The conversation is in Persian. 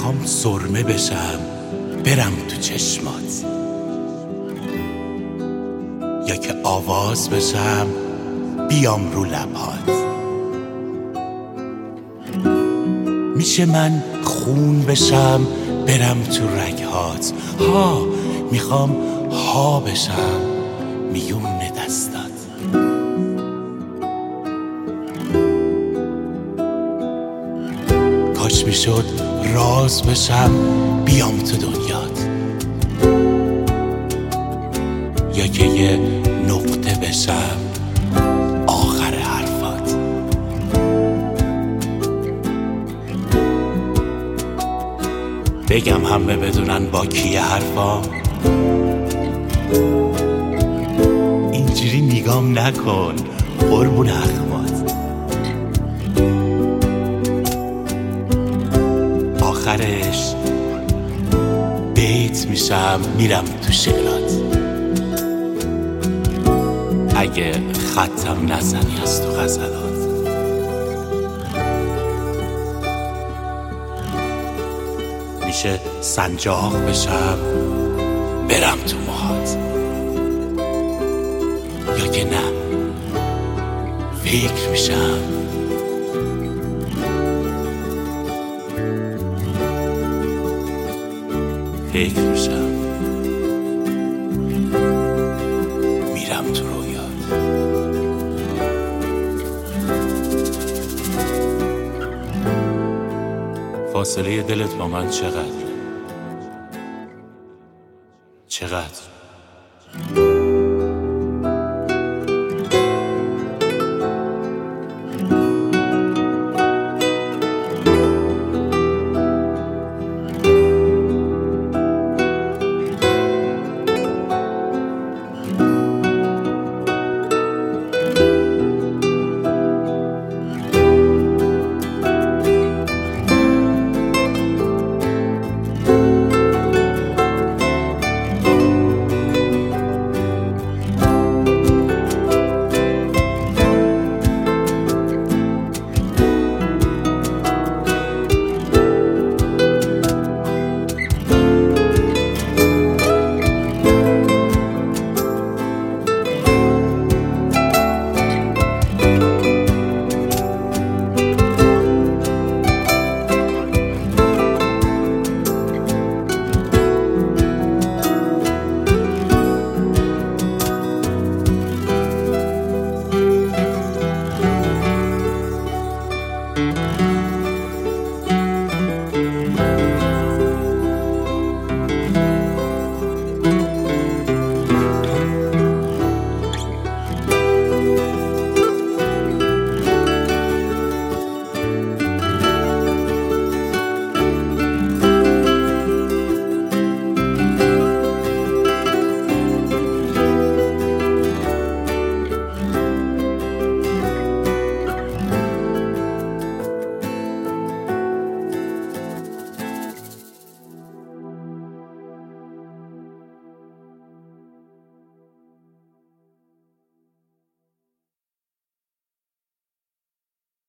میخوام سرمه بشم برم تو چشمات، یا که آواز بشم بیام رو لبات. میشه من خون بشم برم تو رگهات، میخوام ها بشم میون دستات. کاش میشد راز بشم بیام تو دنیات، یا که یه نقطه بشم آخر حرفات. بگم همه بدونن با کیه حرفام، اینجوری نگام نکن قربون اخوات. آخرش بیت میشم میرم تو شعرات، اگه خطم نزنی از تو غزلات. میشه سنجاق بشم برم تو موهات، یا که نه فکر میشم میرم تو رویات. فاصله دلت با من چقدر؟